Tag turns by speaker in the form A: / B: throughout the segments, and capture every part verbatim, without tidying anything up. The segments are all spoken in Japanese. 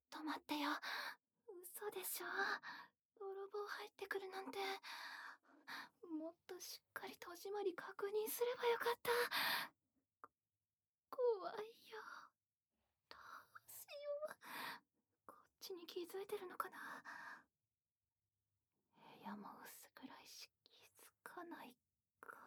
A: と待ってよ。嘘でしょ。泥棒入ってくるなんて。もっとしっかり戸締まり確認すればよかった。怖いよ。どうしよう。こっちに気づいてるのかな。部屋も薄暗いし気づかないか。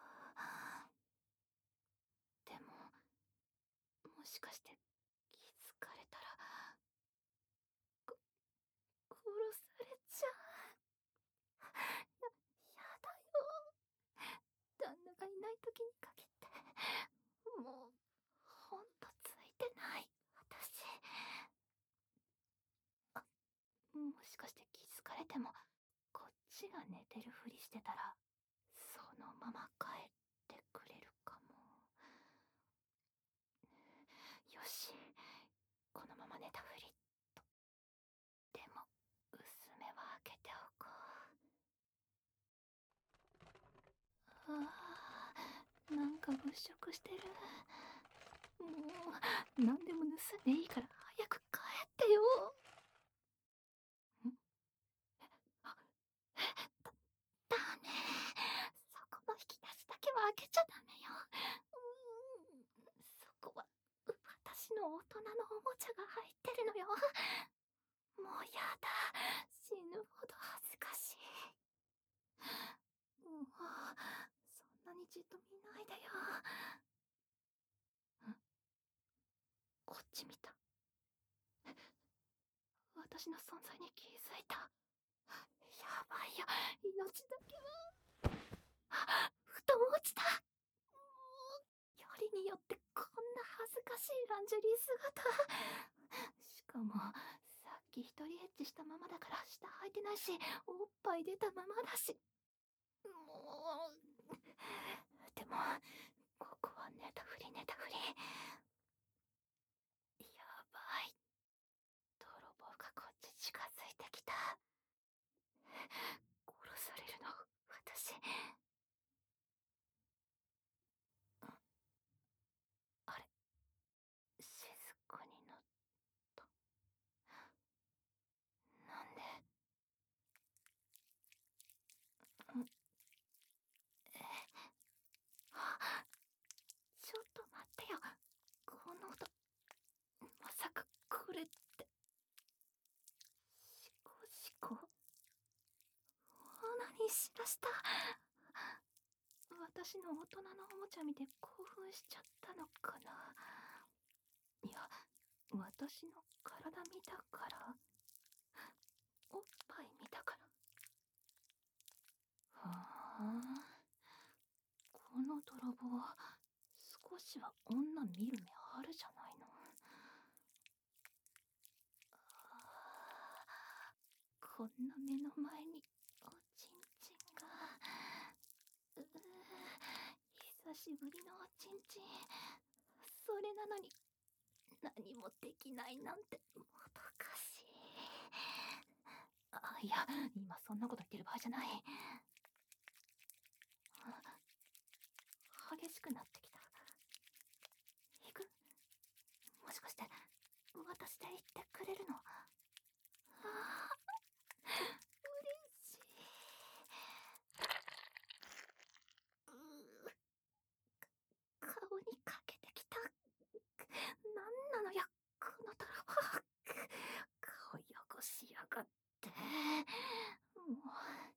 A: でも、もしかして気づかれたら、こ、殺されちゃう。や、やだよ。旦那がいない時にかけて、もう、ほんとついてない、私。あ、もしかして気づかれても、こっちが寝てるふりしてたら、そのまま帰ってくれるかも。よし、このまま寝たふりと。でも薄目は開けておこう。ああ、なんか物色してる。もう何でも盗んでいいから早く帰ってよ。んえあえだダメ。そこの引き出しだけは開けちゃダメよ。うーんそこは私の大人のおもちゃが入ってるのよ。もうやだ。死ぬほど恥ずかしい。もうそんなにじっと見ないでよ。んこっち見た。私の存在に気づいた。やばいよ。命だけは。あ、布団落ちた。もうよりによってこんな恥ずかしいランジェリー姿。しかもさっき一人エッチしたままだから下履いてないし、おっぱい出たままだし。もうでもここは寝たふり寝たふり。やばい。泥棒がこっち近づいてきた。殺されるの私。あれ、静かになった。なんで。んえあ、ちょっと待ってよ。この音、まさかこれって。シコシコ何しだした。私の大人のおもちゃ見て興奮しちゃったのかな。いや、私の体見たから、おっぱい見たから。はあ、この泥棒少しは女見る目あるじゃないの。こんな目の前におちんちんが。うう久しぶりのおちんちん。それなのに何もできないなんてもどかしい。あ、いや、今そんなこと言ってる場合じゃない。激しくなってきた。行く？もしかして私で言ってくれるの？ああ、嬉しい。うう顔にかけてきた。なんなのよこの泥棒。顔汚しやがって。もう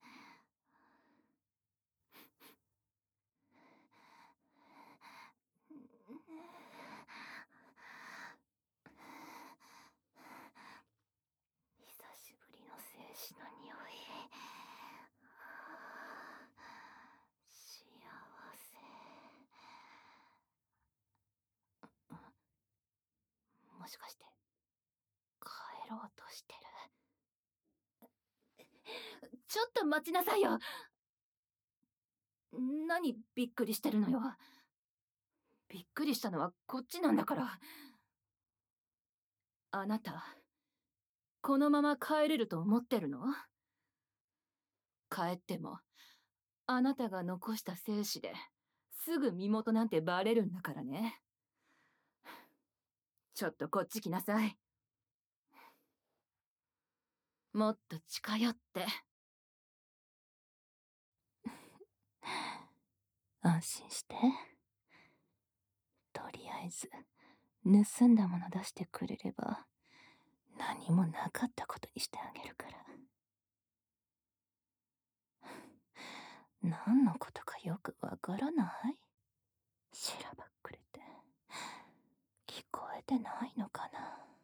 A: 久しぶりの精子の匂い。幸せ。もしかして帰ろうとしてる？ちょっと待ちなさいよ。何びっくりしてるのよ。びっくりしたのはこっちなんだから。あなた、このまま帰れると思ってるの？帰ってもあなたが残した精子ですぐ身元なんてバレるんだからね。ちょっとこっち来なさい。 もっと近寄って。安心して。とりあえず盗んだもの出してくれれば何もなかったことにしてあげるから。何のことかよくわからない？しらばっくれて。聞こえてないのかな？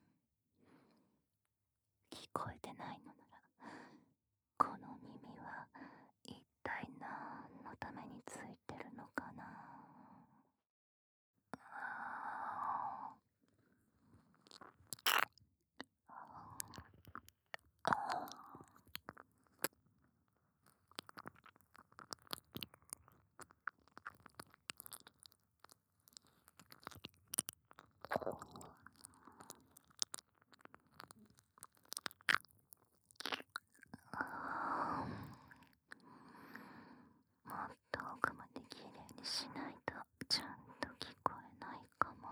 A: 聞こえてないのなら、この耳は一体何のためについてるのかな？もっと奥まできれいにしないとちゃんと聞こえないかも。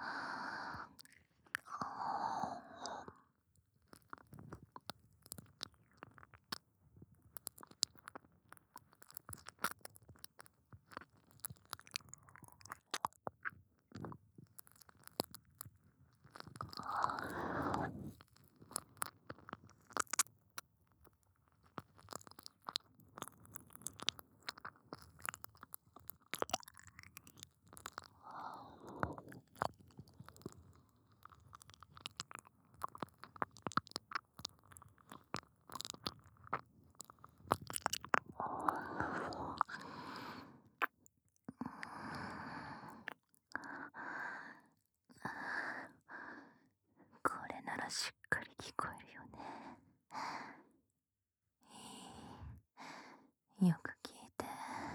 A: これならしっかり聞こえるよね。いい。よく聞いて。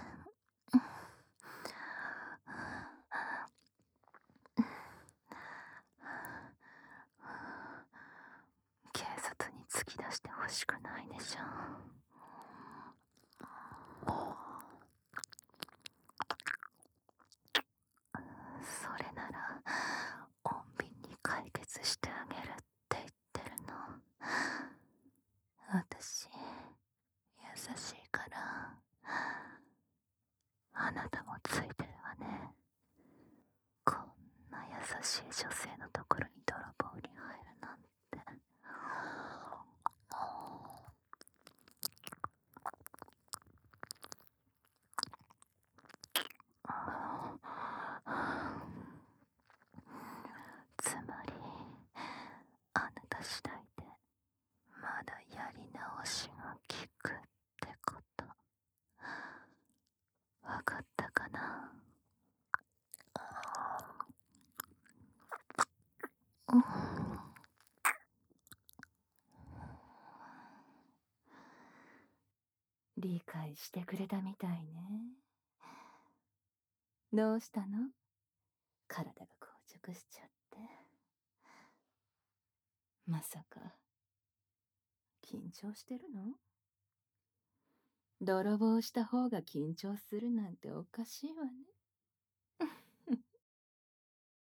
A: 警察に突き出してほしくないでしょ。それなら穏便に解決してあげるって言ってるの。私優しいからあなたもついてるわね。こんな優しい女性のところに泥棒に入るなんて。つまりあなた次第でまだやり直しが効くってこと。わかったかな？うん、理解してくれたみたいね。どうしたの？体が硬直しちゃって。まさか緊張してるの？泥棒した方が緊張するなんておかしいわね。